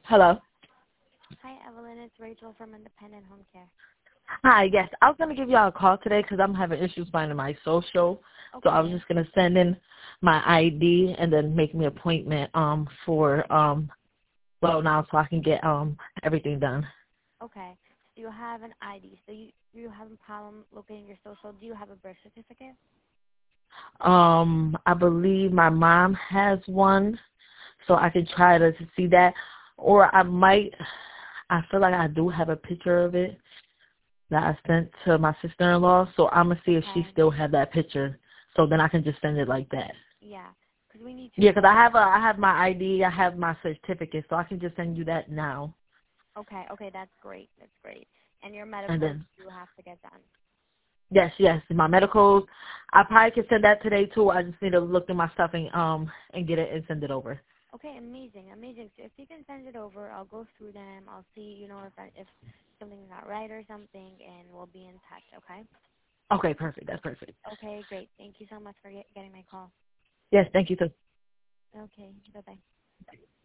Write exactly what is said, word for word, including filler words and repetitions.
Hello. Hi, Evelyn. It's Rachel from Independent Home Care. Hi, yes. I was going to give y'all a call today because I'm having issues finding my social. So I was Okay. just going to send in my I D and then make me an appointment um, for, um, well, now so I can get um everything done. Okay. So you have an I D. So you you have a problem locating your social. Do you have a birth certificate? Um, I believe my mom has one, so I can try to see that. Or I might, I feel like I do have a picture of it that I sent to my sister-in-law, so I'm going to see if she Okay. still has that picture, so then I can just send it like that. Yeah. Because we need to Yeah, 'cause I verify. have a, I have my I D, I have my certificate, so I can just send you that now. Okay. Okay. That's great. That's great. And your And medicals then, you have to get done. yes, yes, my medicals, I probably can send that today too. I just need to look through my stuff and um and get it and send it over. Okay. Amazing. Amazing. So if you can send it over, I'll go through them. I'll see, you know, if I, if something's not right or something, and we'll be in touch. Okay. Okay, perfect. That's perfect. Okay. Great. Thank you so much for get, getting my call. Yes, thank you too. Okay. Bye bye.